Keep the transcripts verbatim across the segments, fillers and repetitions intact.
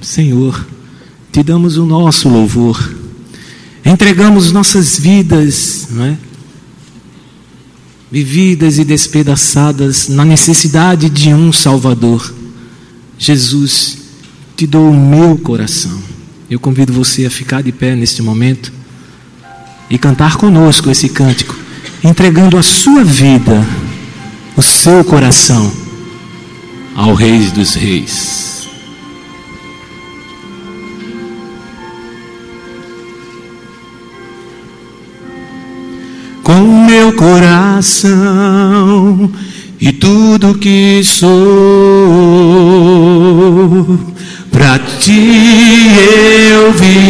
Senhor, te damos o nosso louvor, entregamos nossas vidas, não é? Vividas e despedaçadas na necessidade de um Salvador. Jesus, te dou o meu coração. Eu convido você a ficar de pé neste momento e cantar conosco esse cântico, entregando a sua vida, o seu coração ao Rei dos Reis. Com o meu coração e tudo que sou, pra ti eu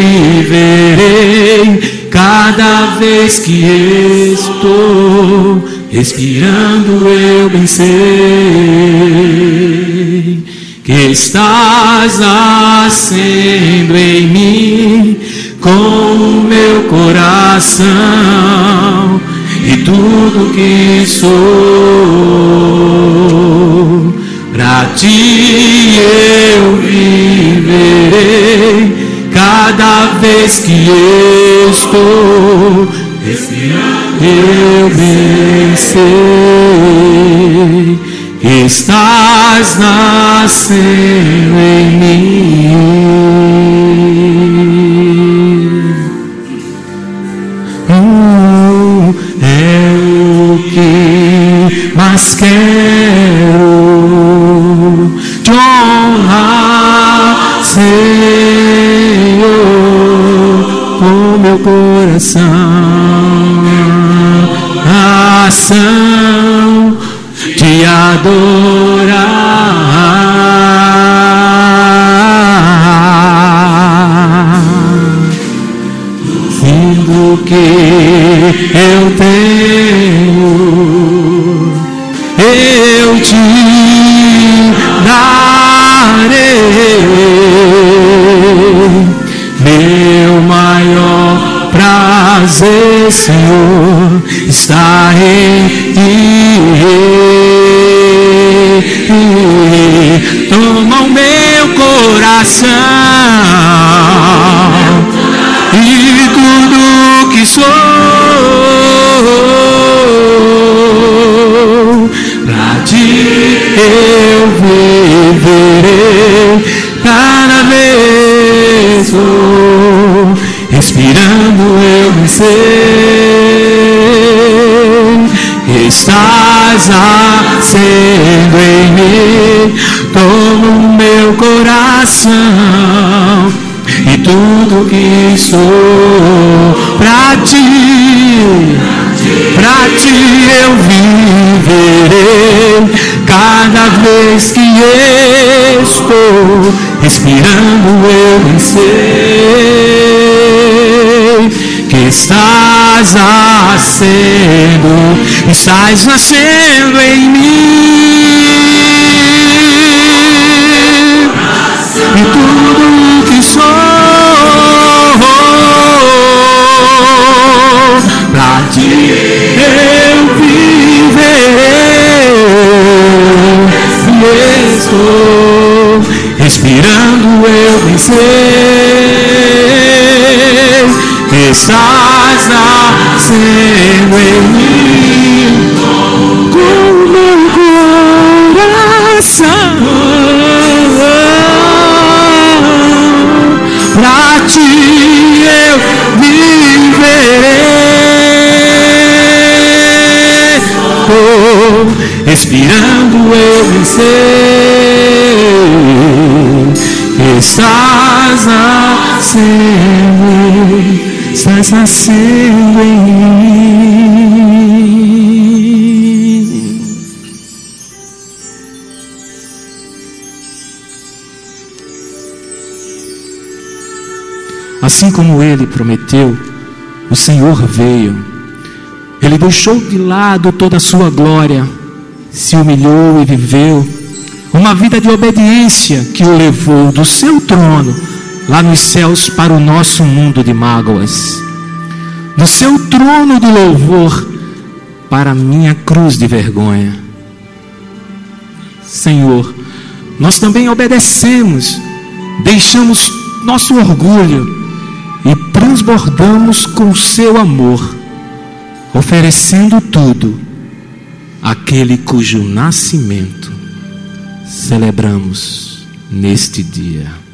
viverei. Cada vez que estou respirando, eu bem sei que estás nascendo em mim. Com o meu coração e tudo que sou, pra ti eu viverei. Cada vez que estou respirando, eu bem sei que estás nascendo em mim. Mas quero te honrar, Senhor, com meu coração, ação te adorar. Tudo que eu tenho eu te darei. Meu maior prazer, Senhor, está em ti. Toma o meu coração e tudo que sou, pra ti eu viverei. Cada vez oh, respirando eu me sei que estás nascendo em mim. Toma o meu coração e tudo que sou, pra ti, pra ti eu viverei. Cada vez que estou respirando eu bem sei que estás nascendo, estás nascendo em mim. E tudo que sou, pra ti eu viverei. Estou respirando eu bem sei que estás nascendo em mim. Com o meu coração, pra ti eu viverei. Oh, respirando eu bem sei que estás nascendo, estás nascendo em mim. Assim como ele prometeu, o Senhor veio. Ele deixou de lado toda a sua glória, se humilhou e viveu uma vida de obediência que o levou do seu trono lá nos céus para o nosso mundo de mágoas, do seu trono de louvor para a minha cruz de vergonha. Senhor, nós também obedecemos deixamos nosso orgulho e transbordamos com seu amor, oferecendo tudo àquele cujo nascimento celebramos neste dia.